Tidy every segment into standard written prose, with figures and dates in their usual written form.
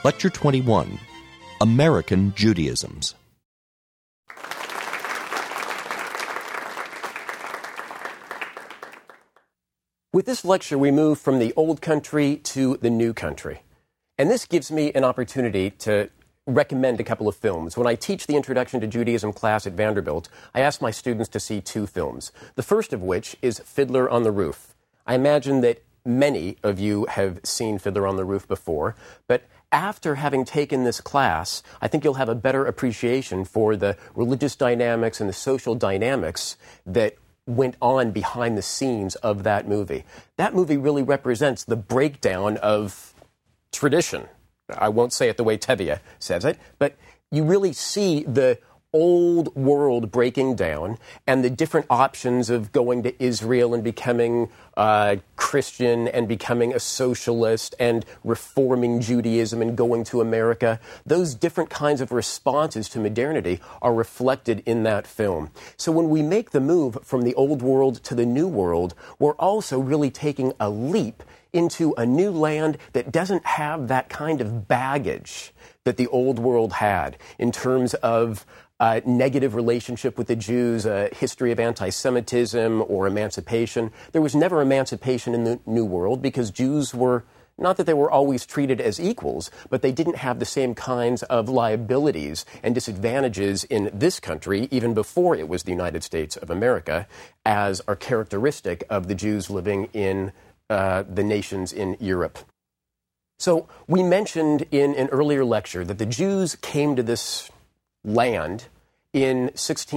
Lecture 21, American Judaisms. With this lecture, we move from the old country to the new country. And this gives me an opportunity to recommend a couple of films. When I teach the Introduction to Judaism class at Vanderbilt, I ask my students to see two films. The first of which is Fiddler on the Roof. I imagine that many of you have seen Fiddler on the Roof before, but after having taken this class, I think you'll have a better appreciation for the religious dynamics and the social dynamics that went on behind the scenes of that movie. That movie really represents the breakdown of tradition. I won't say it the way Tevye says it, but you really see the old world breaking down and the different options of going to Israel and becoming Christian and becoming a socialist and reforming Judaism and going to America. Those different kinds of responses to modernity are reflected in that film. So when we make the move from the old world to the new world, we're also really taking a leap into a new land that doesn't have that kind of baggage that the old world had in terms of negative relationship with the Jews, a history of anti-Semitism or emancipation. There was never emancipation in the New World because Jews were, not that they were always treated as equals, but they didn't have the same kinds of liabilities and disadvantages in this country, even before it was the United States of America, as are characteristic of the Jews living in the nations in Europe. So we mentioned in an earlier lecture that the Jews came to this land in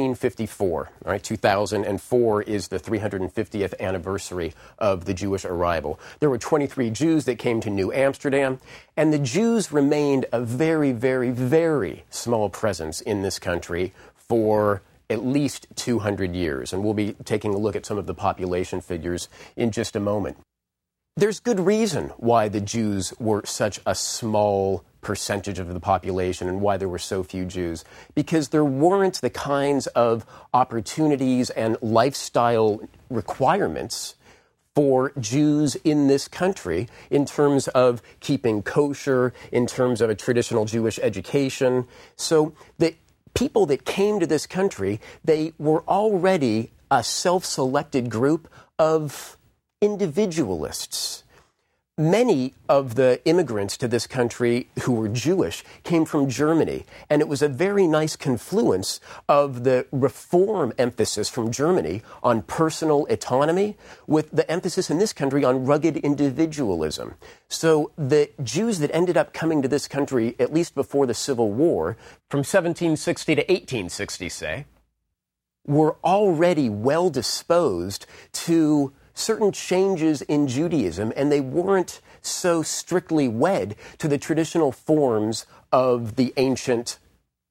1654. All right, 2004 is the 350th anniversary of the Jewish arrival. There were 23 Jews that came to New Amsterdam, and the Jews remained a very, very, very small presence in this country for at least 200 years. And we'll be taking a look at some of the population figures in just a moment. There's good reason why the Jews were such a small percentage of the population and why there were so few Jews. Because there weren't the kinds of opportunities and lifestyle requirements for Jews in this country in terms of keeping kosher, in terms of a traditional Jewish education. So the people that came to this country, they were already a self-selected group of individualists. Many of the immigrants to this country who were Jewish came from Germany, and it was a very nice confluence of the reform emphasis from Germany on personal autonomy with the emphasis in this country on rugged individualism. So the Jews that ended up coming to this country, at least before the Civil War, from 1760 to 1860, say, were already well disposed to certain changes in Judaism, and they weren't so strictly wed to the traditional forms of the ancient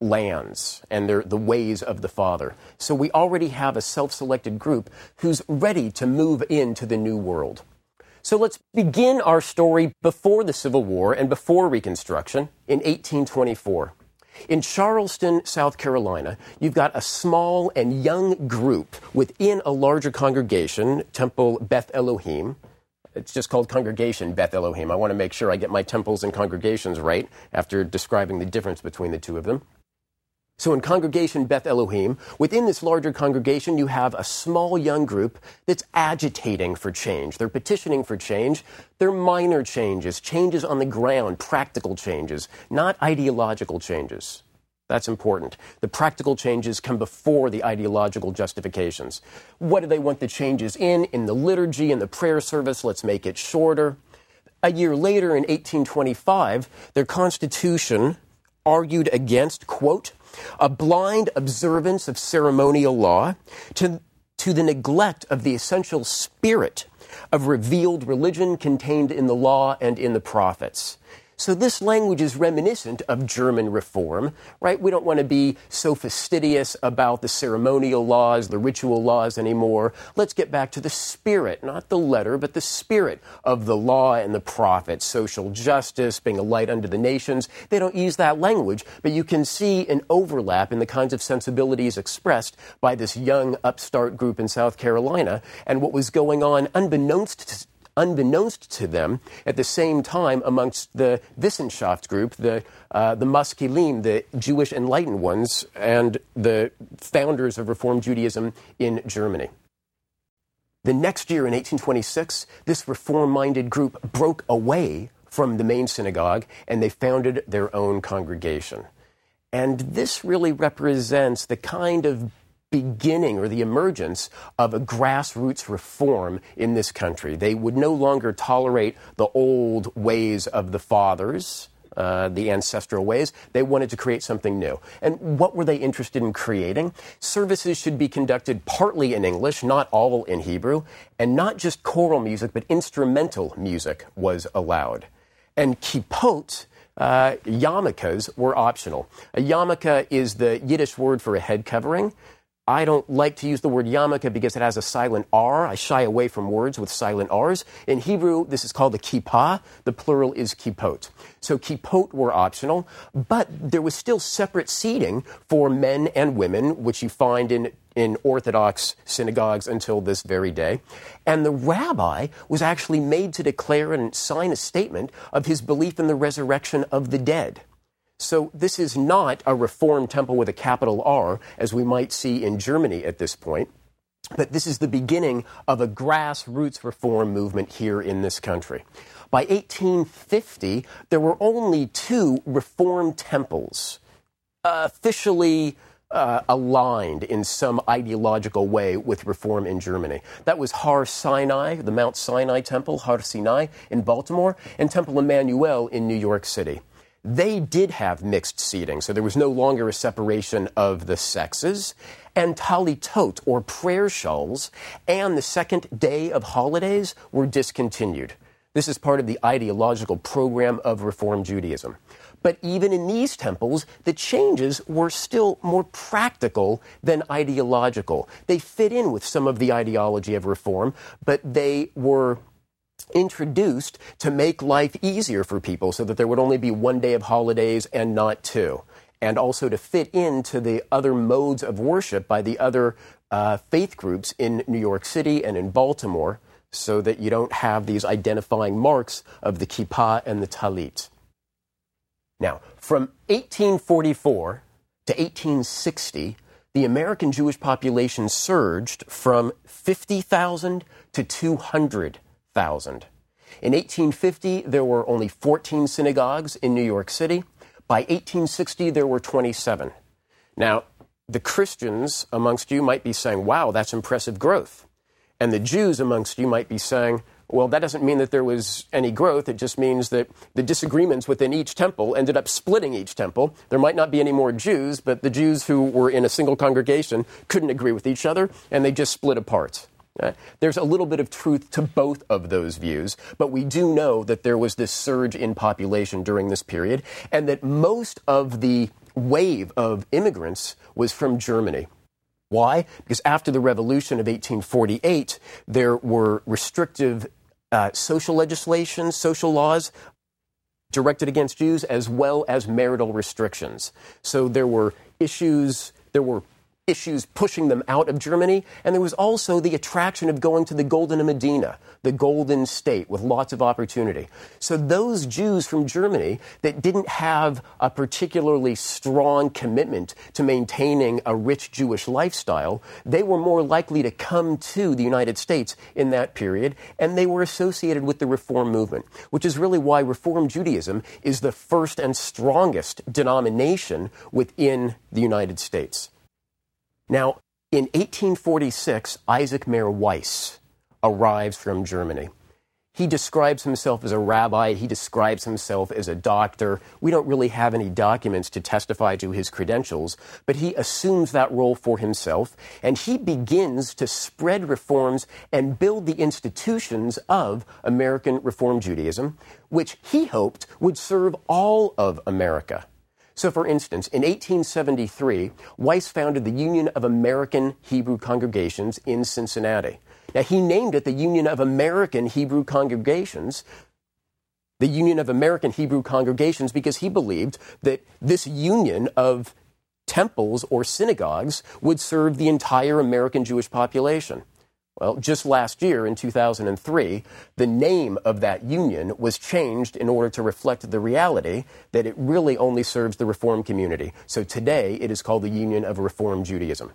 lands and the ways of the Father. So we already have a self-selected group who's ready to move into the New World. So let's begin our story before the Civil War and before Reconstruction in 1824. In Charleston, South Carolina, you've got a small and young group within a larger congregation, Temple Beth Elohim. It's just called Congregation Beth Elohim. I want to make sure I get my temples and congregations right after describing the difference between the two of them. So in Congregation Beth Elohim, within this larger congregation, you have a small young group that's agitating for change. They're petitioning for change. They're minor changes, changes on the ground, practical changes, not ideological changes. That's important. The practical changes come before the ideological justifications. What do they want the changes in? In the liturgy, in the prayer service, let's make it shorter. A year later, in 1825, their constitution argued against, quote, a blind observance of ceremonial law to the neglect of the essential spirit of revealed religion contained in the law and in the prophets. So this language is reminiscent of German reform, right? We don't want to be so fastidious about the ceremonial laws, the ritual laws anymore. Let's get back to the spirit, not the letter, but the spirit of the law and the prophets, social justice, being a light unto the nations. They don't use that language, but you can see an overlap in the kinds of sensibilities expressed by this young upstart group in South Carolina and what was going on unbeknownst unbeknownst to them, at the same time amongst the Wissenschaft group, the Maskilim, the Jewish enlightened ones, and the founders of Reform Judaism in Germany. The next year, in 1826, this reform-minded group broke away from the main synagogue, and they founded their own congregation. And this really represents the kind of beginning or the emergence of a grassroots reform in this country. They would no longer tolerate the old ways of the fathers, the ancestral ways. They wanted to create something new. And what were they interested in creating? Services should be conducted partly in English, not all in Hebrew, and not just choral music, but instrumental music was allowed. And kippot, yarmulkes, were optional. A yarmulke is the Yiddish word for a head covering. I don't like to use the word yarmulke because it has a silent R. I shy away from words with silent R's. In Hebrew, this is called a kippah. The plural is kippot. So kippot were optional, but there was still separate seating for men and women, which you find in Orthodox synagogues until this very day. And the rabbi was actually made to declare and sign a statement of his belief in the resurrection of the dead. So this is not a Reform temple with a capital R, as we might see in Germany at this point, but this is the beginning of a grassroots reform movement here in this country. By 1850, there were only 2 Reform temples officially aligned in some ideological way with Reform in Germany. That was Har Sinai, the Mount Sinai Temple, Har Sinai in Baltimore, and Temple Emmanuel in New York City. They did have mixed seating, so there was no longer a separation of the sexes. And talitot, or prayer shawls, and the second day of holidays were discontinued. This is part of the ideological program of Reform Judaism. But even in these temples, the changes were still more practical than ideological. They fit in with some of the ideology of Reform, but they were introduced to make life easier for people so that there would only be one day of holidays and not 2. And also to fit into the other modes of worship by the other faith groups in New York City and in Baltimore, so that you don't have these identifying marks of the kippah and the talit. Now, from 1844 to 1860, the American Jewish population surged from 50,000 to 200,000. In 1850, there were only 14 synagogues in New York City. By 1860, there were 27. Now, the Christians amongst you might be saying, wow, that's impressive growth. And the Jews amongst you might be saying, well, that doesn't mean that there was any growth. It just means that the disagreements within each temple ended up splitting each temple. There might not be any more Jews, but the Jews who were in a single congregation couldn't agree with each other, and they just split apart. There's a little bit of truth to both of those views, but we do know that there was this surge in population during this period, and that most of the wave of immigrants was from Germany. Why? Because after the Revolution of 1848, there were restrictive social legislation, social laws directed against Jews, as well as marital restrictions. So there were issues pushing them out of Germany, and there was also the attraction of going to the Golden Medina, the Golden State, with lots of opportunity. So those Jews from Germany that didn't have a particularly strong commitment to maintaining a rich Jewish lifestyle, they were more likely to come to the United States in that period, and they were associated with the Reform movement, which is really why Reform Judaism is the first and strongest denomination within the United States. Now, in 1846, Isaac Mayer Weiss arrives from Germany. He describes himself as a rabbi. He describes himself as a doctor. We don't really have any documents to testify to his credentials, but he assumes that role for himself, and he begins to spread reforms and build the institutions of American Reform Judaism, which he hoped would serve all of America. So, for instance, in 1873, Weiss founded the Union of American Hebrew Congregations in Cincinnati. Now, he named it the Union of American Hebrew Congregations, because he believed that this union of temples or synagogues would serve the entire American Jewish population. Well, just last year, in 2003, the name of that union was changed in order to reflect the reality that it really only serves the Reform community. So today, it is called the Union of Reform Judaism.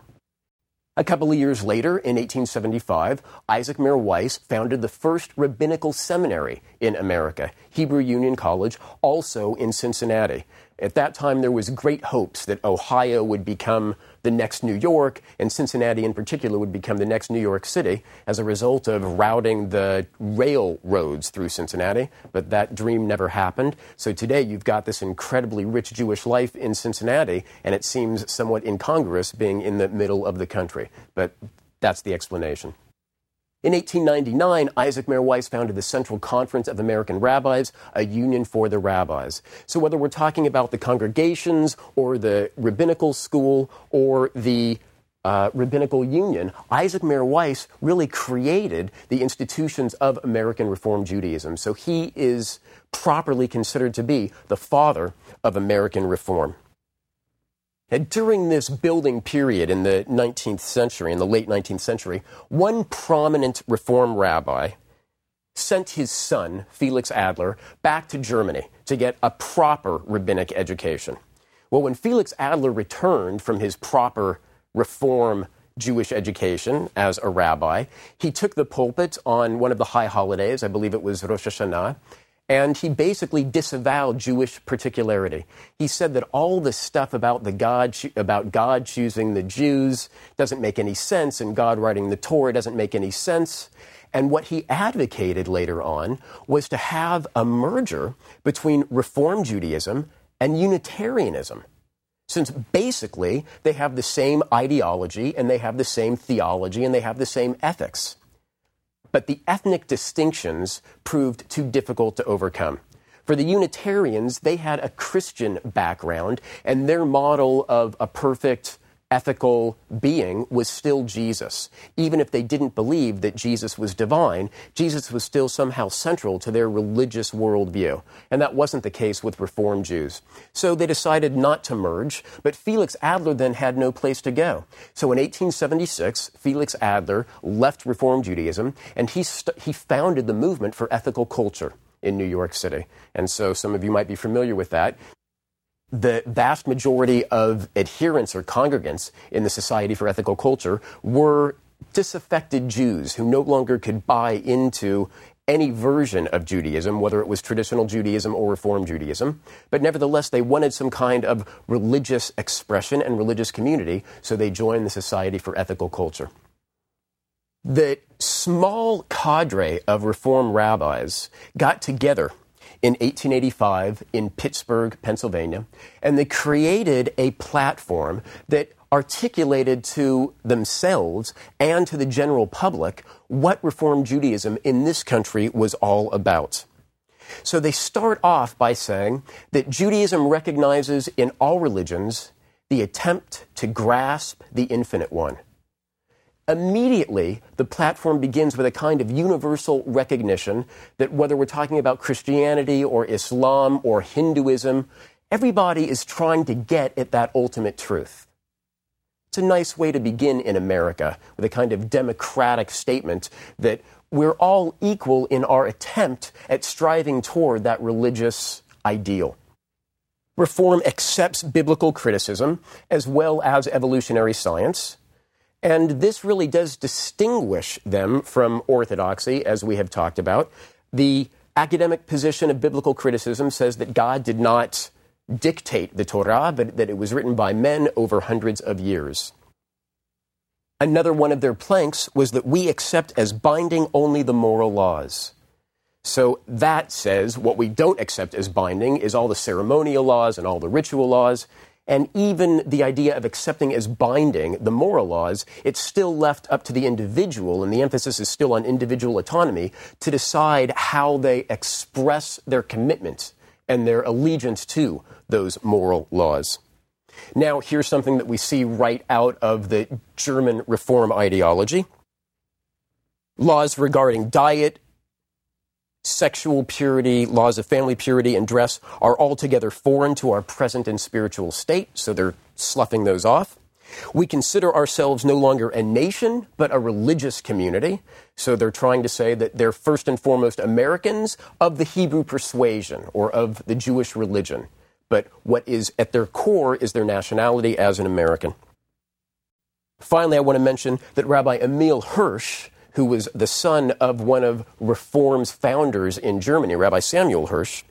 A couple of years later, in 1875, Isaac Mayer Weiss founded the first rabbinical seminary in America, Hebrew Union College, also in Cincinnati. At that time, there was great hopes that Ohio would become the next New York, and Cincinnati in particular would become the next New York City as a result of routing the railroads through Cincinnati, but that dream never happened. So today you've got this incredibly rich Jewish life in Cincinnati, and it seems somewhat incongruous being in the middle of the country. But that's the explanation. In 1899, Isaac Mayer Weiss founded the Central Conference of American Rabbis, a union for the rabbis. So whether we're talking about the congregations or the rabbinical school or the rabbinical union, Isaac Mayer Weiss really created the institutions of American Reform Judaism. So he is properly considered to be the father of American Reform. And during this building period in the 19th century, in the late 19th century, one prominent Reform rabbi sent his son, Felix Adler, back to Germany to get a proper rabbinic education. Well, when Felix Adler returned from his proper Reform Jewish education as a rabbi, he took the pulpit on one of the high holidays, I believe it was Rosh Hashanah, and he basically disavowed Jewish particularity. He said that all this stuff about God choosing the Jews doesn't make any sense, and God writing the Torah doesn't make any sense. And what he advocated later on was to have a merger between Reform Judaism and Unitarianism, since basically they have the same ideology, and they have the same theology, and they have the same ethics. But the ethnic distinctions proved too difficult to overcome. For the Unitarians, they had a Christian background, and their model of a perfect, ethical being was still Jesus. Even if they didn't believe that Jesus was divine, Jesus was still somehow central to their religious worldview. And that wasn't the case with Reform Jews. So they decided not to merge, but Felix Adler then had no place to go. So in 1876, Felix Adler left Reform Judaism, and he founded the movement for ethical culture in New York City. And so some of you might be familiar with that. The vast majority of adherents or congregants in the Society for Ethical Culture were disaffected Jews who no longer could buy into any version of Judaism, whether it was traditional Judaism or Reform Judaism. But nevertheless, they wanted some kind of religious expression and religious community, so they joined the Society for Ethical Culture. The small cadre of Reform rabbis got together in 1885 in Pittsburgh, Pennsylvania, and they created a platform that articulated to themselves and to the general public what Reform Judaism in this country was all about. So they start off by saying that Judaism recognizes in all religions the attempt to grasp the infinite one. Immediately, the platform begins with a kind of universal recognition that whether we're talking about Christianity or Islam or Hinduism, everybody is trying to get at that ultimate truth. It's a nice way to begin in America, with a kind of democratic statement that we're all equal in our attempt at striving toward that religious ideal. Reform accepts biblical criticism as well as evolutionary science. And this really does distinguish them from orthodoxy, as we have talked about. The academic position of biblical criticism says that God did not dictate the Torah, but that it was written by men over hundreds of years. Another one of their planks was that we accept as binding only the moral laws. So that says what we don't accept as binding is all the ceremonial laws and all the ritual laws. And even the idea of accepting as binding the moral laws, it's still left up to the individual, and the emphasis is still on individual autonomy, to decide how they express their commitment and their allegiance to those moral laws. Now, here's something that we see right out of the German Reform ideology. Laws regarding diet, sexual purity, laws of family purity, and dress are altogether foreign to our present and spiritual state, so they're sloughing those off. We consider ourselves no longer a nation, but a religious community. So they're trying to say that they're first and foremost Americans of the Hebrew persuasion or of the Jewish religion. But what is at their core is their nationality as an American. Finally, I want to mention that Rabbi Emil Hirsch, who was the son of one of Reform's founders in Germany, Rabbi Samuel Hirsch,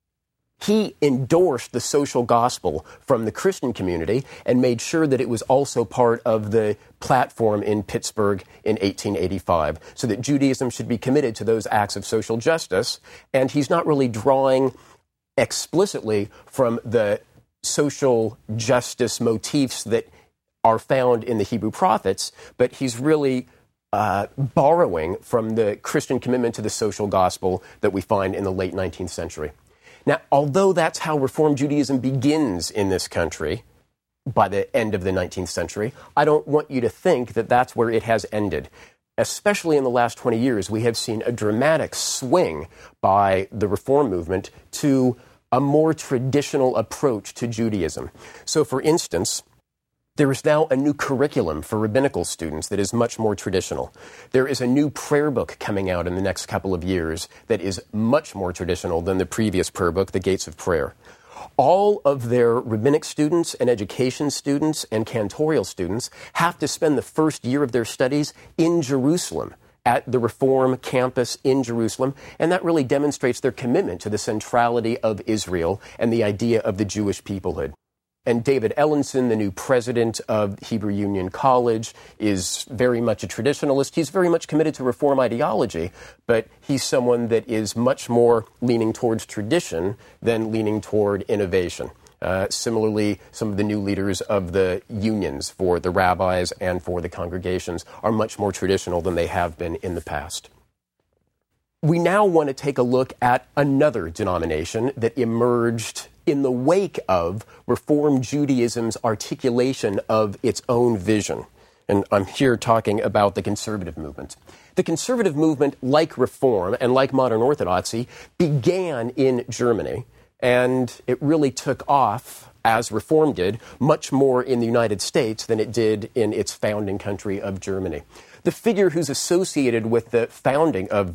he endorsed the social gospel from the Christian community and made sure that it was also part of the platform in Pittsburgh in 1885, so that Judaism should be committed to those acts of social justice. And he's not really drawing explicitly from the social justice motifs that are found in the Hebrew prophets, but he's really borrowing from the Christian commitment to the social gospel that we find in the late 19th century. Now, although that's how Reform Judaism begins in this country by the end of the 19th century, I don't want you to think that that's where it has ended. Especially in the last 20 years, we have seen a dramatic swing by the Reform movement to a more traditional approach to Judaism. So, for instance, there is now a new curriculum for rabbinical students that is much more traditional. There is a new prayer book coming out in the next couple of years that is much more traditional than the previous prayer book, The Gates of Prayer. All of their rabbinic students and education students and cantorial students have to spend the first year of their studies in Jerusalem, at the Reform campus in Jerusalem, and that really demonstrates their commitment to the centrality of Israel and the idea of the Jewish peoplehood. And David Ellenson, the new president of Hebrew Union College, is very much a traditionalist. He's very much committed to Reform ideology, but he's someone that is much more leaning towards tradition than leaning toward innovation. Similarly, some of the new leaders of the unions for the rabbis and for the congregations are much more traditional than they have been in the past. We now want to take a look at another denomination that emerged in the wake of Reform Judaism's articulation of its own vision. And I'm here talking about the conservative movement. The conservative movement, like Reform and like modern Orthodoxy, began in Germany, and it really took off, as Reform did, much more in the United States than it did in its founding country of Germany. The figure who's associated with the founding of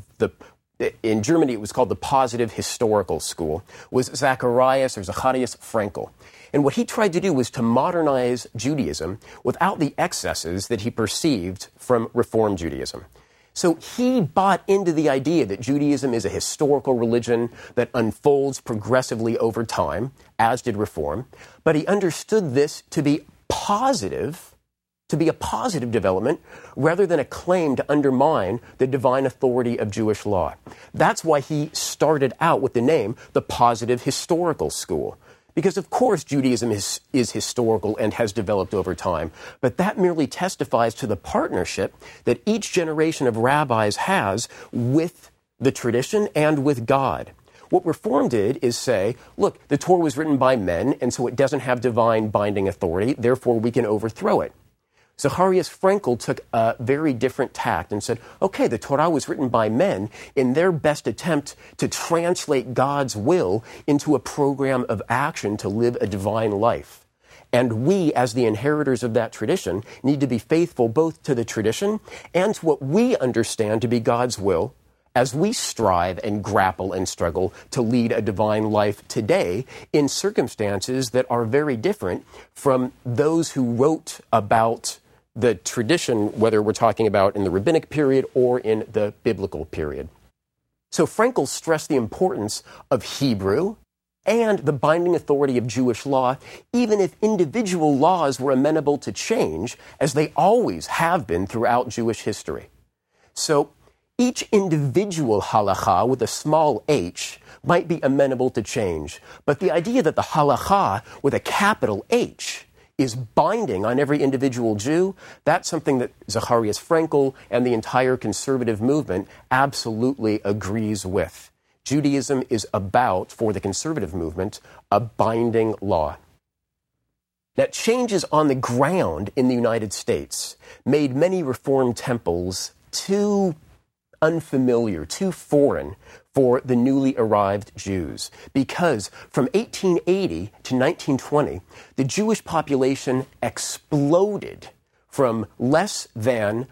in Germany, it was called the Positive Historical School, was Zacharias Frankl. And what he tried to do was to modernize Judaism without the excesses that he perceived from Reform Judaism. So he bought into the idea that Judaism is a historical religion that unfolds progressively over time, as did Reform, but he understood this to be positive, to be a positive development rather than a claim to undermine the divine authority of Jewish law. That's why he started out with the name the Positive Historical School. Because, of course, Judaism is historical and has developed over time, but that merely testifies to the partnership that each generation of rabbis has with the tradition and with God. What Reform did is say, look, the Torah was written by men, and so it doesn't have divine binding authority, therefore we can overthrow it. Zacharias Frankl took a very different tact and said, okay, the Torah was written by men in their best attempt to translate God's will into a program of action to live a divine life. And we, as the inheritors of that tradition, need to be faithful both to the tradition and to what we understand to be God's will as we strive and grapple and struggle to lead a divine life today in circumstances that are very different from those who wrote about the tradition, whether we're talking about in the rabbinic period or in the biblical period. So Frankl stressed the importance of Hebrew and the binding authority of Jewish law, even if individual laws were amenable to change, as they always have been throughout Jewish history. So each individual halakha with a small h might be amenable to change, but the idea that the halakha with a capital H is binding on every individual Jew, that's something that Zacharias Frankl and the entire conservative movement absolutely agrees with. Judaism is about, for the conservative movement, a binding law. Now, changes on the ground in the United States made many Reform temples too unfamiliar, too foreign for the newly arrived Jews, because from 1880 to 1920, the Jewish population exploded from less than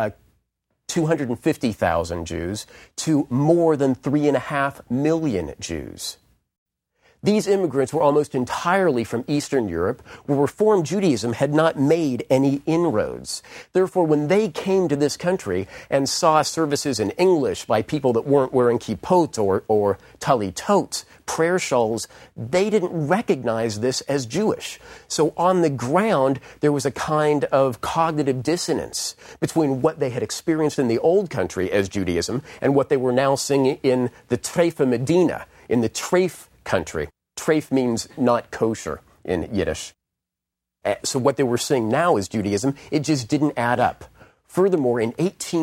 250,000 Jews to more than 3.5 million Jews. These immigrants were almost entirely from Eastern Europe, where Reform Judaism had not made any inroads. Therefore, when they came to this country and saw services in English by people that weren't wearing kippot or talitot, prayer shawls, they didn't recognize this as Jewish. So on the ground, there was a kind of cognitive dissonance between what they had experienced in the old country as Judaism and what they were now seeing in the Treifa Medina, in the Treif country. Treif means not kosher in Yiddish. So what they were seeing now as Judaism, it just didn't add up. Furthermore, in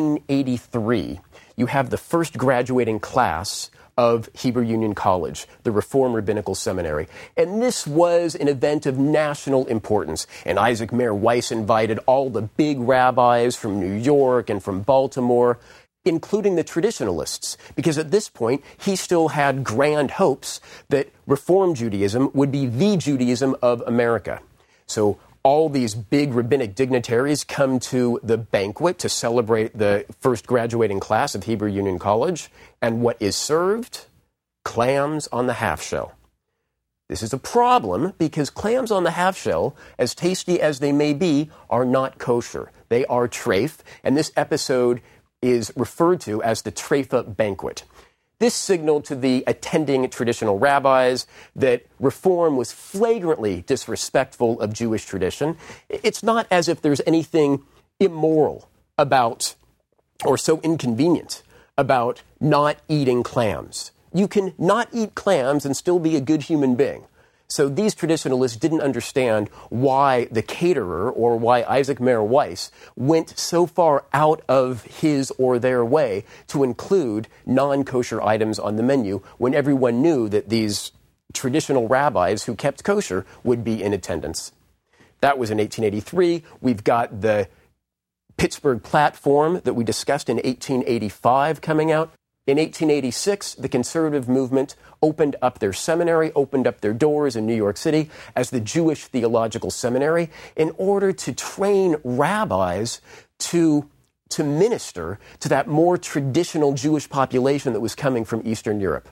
1883, you have the first graduating class of Hebrew Union College, the Reform Rabbinical Seminary. And this was an event of national importance. And Isaac Mayer Weiss invited all the big rabbis from New York and from Baltimore, including the traditionalists, because at this point, he still had grand hopes that Reform Judaism would be the Judaism of America. So all these big rabbinic dignitaries come to the banquet to celebrate the first graduating class of Hebrew Union College, and what is served? Clams on the half-shell. This is a problem because clams on the half-shell, as tasty as they may be, are not kosher. They are treif, and this episode is referred to as the Treifa banquet. This signaled to the attending traditional rabbis that Reform was flagrantly disrespectful of Jewish tradition. It's not as if there's anything immoral about, or so inconvenient about, not eating clams. You can not eat clams and still be a good human being. So these traditionalists didn't understand why the caterer, or why Isaac Mayer Weiss, went so far out of his or their way to include non-kosher items on the menu when everyone knew that these traditional rabbis who kept kosher would be in attendance. That was in 1883. We've got the Pittsburgh Platform that we discussed in 1885 coming out. In 1886, the conservative movement opened up their seminary, opened up their doors in New York City as the Jewish Theological Seminary in order to train rabbis to minister to that more traditional Jewish population that was coming from Eastern Europe.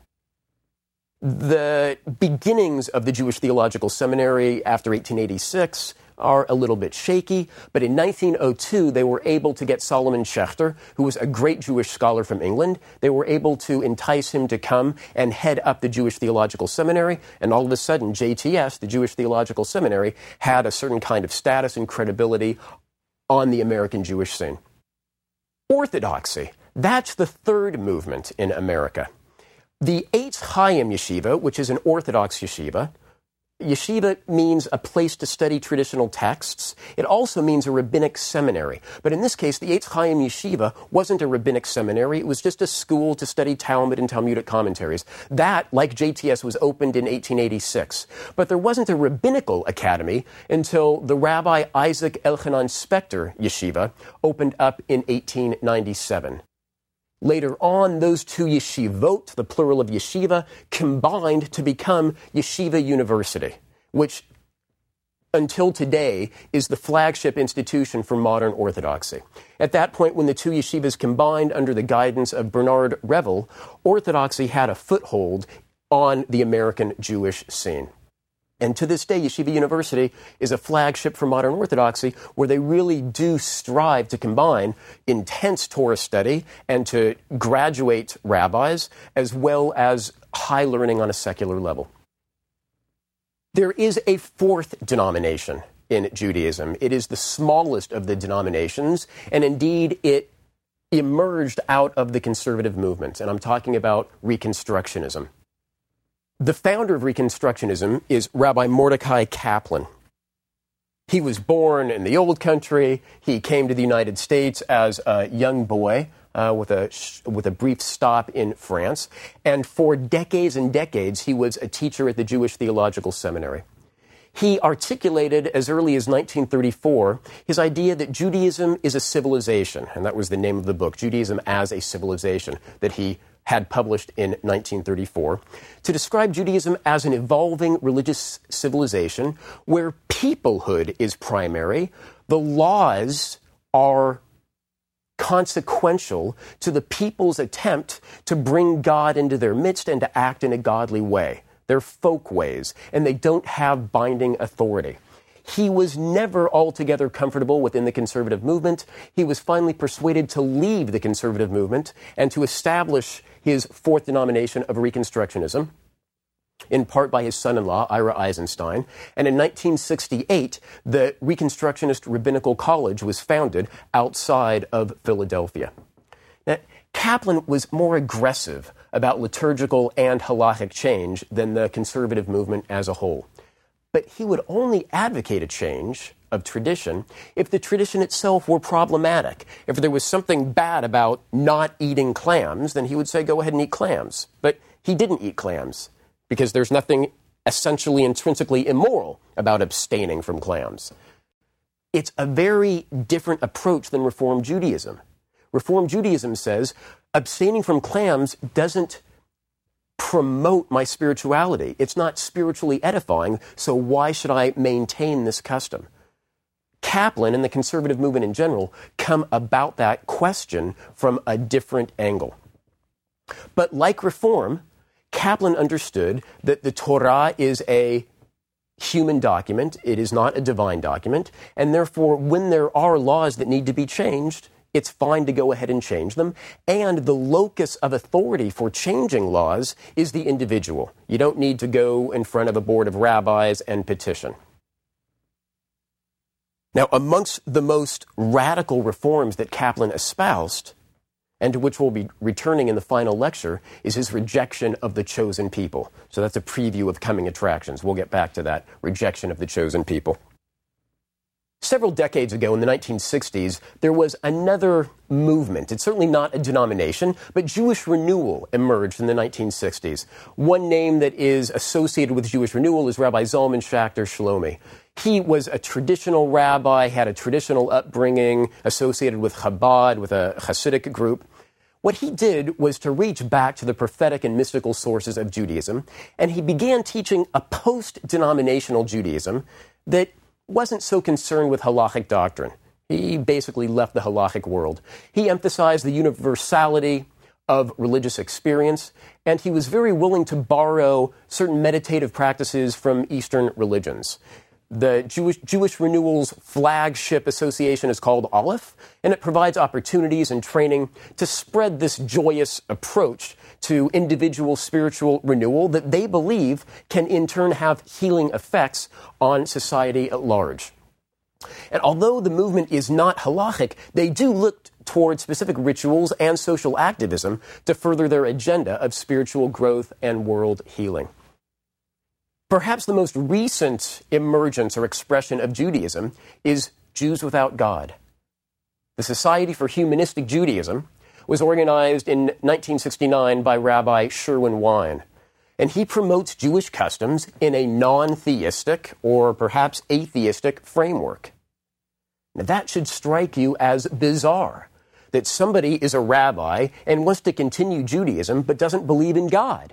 The beginnings of the Jewish Theological Seminary after 1886 are a little bit shaky, but in 1902, they were able to get Solomon Schechter, who was a great Jewish scholar from England. They were able to entice him to come and head up the Jewish Theological Seminary, and all of a sudden, JTS, the Jewish Theological Seminary, had a certain kind of status and credibility on the American Jewish scene. Orthodoxy, that's the third movement in America. The Eitz Chaim Yeshiva, which is an Orthodox yeshiva, yeshiva means a place to study traditional texts. It also means a rabbinic seminary. But in this case, the Eitz Chaim Yeshiva wasn't a rabbinic seminary. It was just a school to study Talmud and Talmudic commentaries. That, like JTS, was opened in 1886. But there wasn't a rabbinical academy until the Rabbi Isaac Elchanan Spector Yeshiva opened up in 1897. Later on, those two yeshivot, the plural of yeshiva, combined to become Yeshiva University, which until today is the flagship institution for modern Orthodoxy. At that point, when the two yeshivas combined under the guidance of Bernard Revel, Orthodoxy had a foothold on the American Jewish scene. And to this day, Yeshiva University is a flagship for modern Orthodoxy, where they really do strive to combine intense Torah study and to graduate rabbis, as well as high learning on a secular level. There is a fourth denomination in Judaism. It is the smallest of the denominations, and indeed it emerged out of the conservative movement, and I'm talking about Reconstructionism. The founder of Reconstructionism is Rabbi Mordecai Kaplan. He was born in the old country. He came to the United States as a young boy with a brief stop in France. And for decades and decades, he was a teacher at the Jewish Theological Seminary. He articulated as early as 1934 his idea that Judaism is a civilization, and that was the name of the book, Judaism as a Civilization, that he had published in 1934, to describe Judaism as an evolving religious civilization where peoplehood is primary, the laws are consequential to the people's attempt to bring God into their midst and to act in a godly way. They're folkways, and they don't have binding authority. He was never altogether comfortable within the conservative movement. He was finally persuaded to leave the conservative movement and to establish his fourth denomination of Reconstructionism, in part by his son-in-law, Ira Eisenstein. And in 1968, the Reconstructionist Rabbinical College was founded outside of Philadelphia. Now, Kaplan was more aggressive about liturgical and halachic change than the conservative movement as a whole. But he would only advocate a change of tradition if the tradition itself were problematic. If there was something bad about not eating clams, then he would say, go ahead and eat clams. But he didn't eat clams because there's nothing essentially intrinsically immoral about abstaining from clams. It's a very different approach than Reform Judaism. Reform Judaism says abstaining from clams doesn't promote my spirituality. It's not spiritually edifying, so why should I maintain this custom? Kaplan and the conservative movement in general come about that question from a different angle. But like Reform, Kaplan understood that the Torah is a human document. It is not a divine document. And therefore, when there are laws that need to be changed, it's fine to go ahead and change them. And the locus of authority for changing laws is the individual. You don't need to go in front of a board of rabbis and petition. Now, amongst the most radical reforms that Kaplan espoused, and to which we'll be returning in the final lecture, is his rejection of the chosen people. So that's a preview of coming attractions. We'll get back to that rejection of the chosen people. Several decades ago, in the 1960s, there was another movement. It's certainly not a denomination, but Jewish renewal emerged in the 1960s. One name that is associated with Jewish renewal is Rabbi Zalman Schachter Shlomi. He was a traditional rabbi, had a traditional upbringing associated with Chabad, with a Hasidic group. What he did was to reach back to the prophetic and mystical sources of Judaism, and he began teaching a post-denominational Judaism that wasn't so concerned with halachic doctrine. He basically left the halachic world. He emphasized the universality of religious experience, and he was very willing to borrow certain meditative practices from Eastern religions. The Jewish Renewal's flagship association is called Aleph, and it provides opportunities and training to spread this joyous approach to individual spiritual renewal that they believe can in turn have healing effects on society at large. And although the movement is not halachic, they do look toward specific rituals and social activism to further their agenda of spiritual growth and world healing. Perhaps the most recent emergence or expression of Judaism is Jews Without God. The Society for Humanistic Judaism was organized in 1969 by Rabbi Sherwin Wine, and he promotes Jewish customs in a non-theistic or perhaps atheistic framework. Now, that should strike you as bizarre, that somebody is a rabbi and wants to continue Judaism but doesn't believe in God.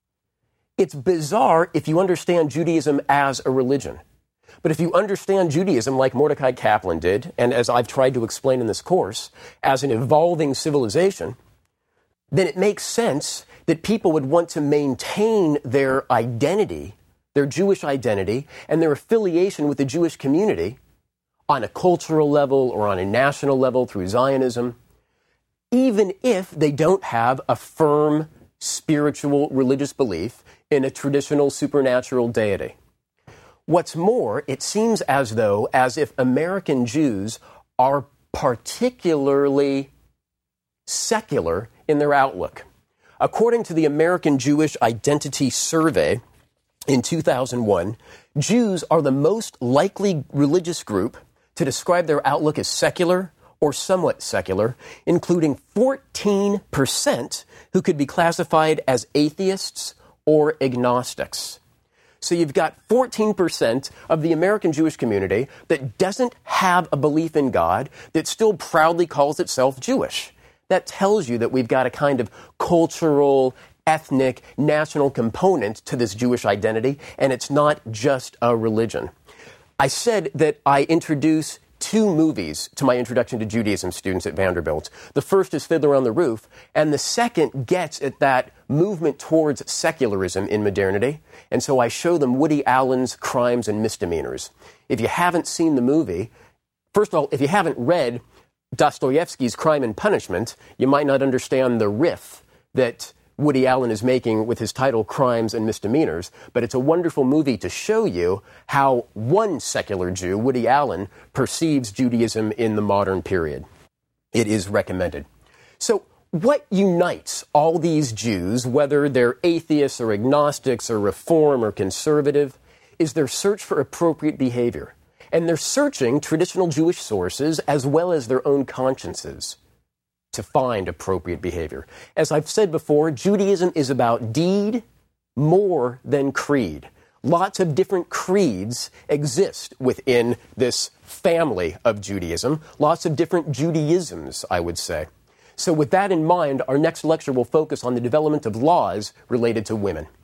It's bizarre if you understand Judaism as a religion. But if you understand Judaism like Mordecai Kaplan did, and as I've tried to explain in this course, as an evolving civilization, then it makes sense that people would want to maintain their identity, their Jewish identity, and their affiliation with the Jewish community on a cultural level or on a national level through Zionism, even if they don't have a firm spiritual religious belief in a traditional supernatural deity. What's more, it seems as if American Jews are particularly secular in their outlook. According to the American Jewish Identity Survey in 2001, Jews are the most likely religious group to describe their outlook as secular or somewhat secular, including 14% who could be classified as atheists or agnostics. So you've got 14% of the American Jewish community that doesn't have a belief in God, that still proudly calls itself Jewish. That tells you that we've got a kind of cultural, ethnic, national component to this Jewish identity, and it's not just a religion. I said that I introduce 2 movies to my Introduction to Judaism students at Vanderbilt. The first is Fiddler on the Roof, and the second gets at that movement towards secularism in modernity. And so I show them Woody Allen's Crimes and Misdemeanors. If you haven't seen the movie, first of all, if you haven't read Dostoevsky's Crime and Punishment, you might not understand the riff that Woody Allen is making with his title Crimes and Misdemeanors, but it's a wonderful movie to show you how one secular Jew, Woody Allen, perceives Judaism in the modern period. It is recommended. So what unites all these Jews, whether they're atheists or agnostics or reform or conservative, is their search for appropriate behavior. And they're searching traditional Jewish sources as well as their own consciences to find appropriate behavior. As I've said before, Judaism is about deed more than creed. Lots of different creeds exist within this family of Judaism. Lots of different Judaisms, I would say. So with that in mind, our next lecture will focus on the development of laws related to women.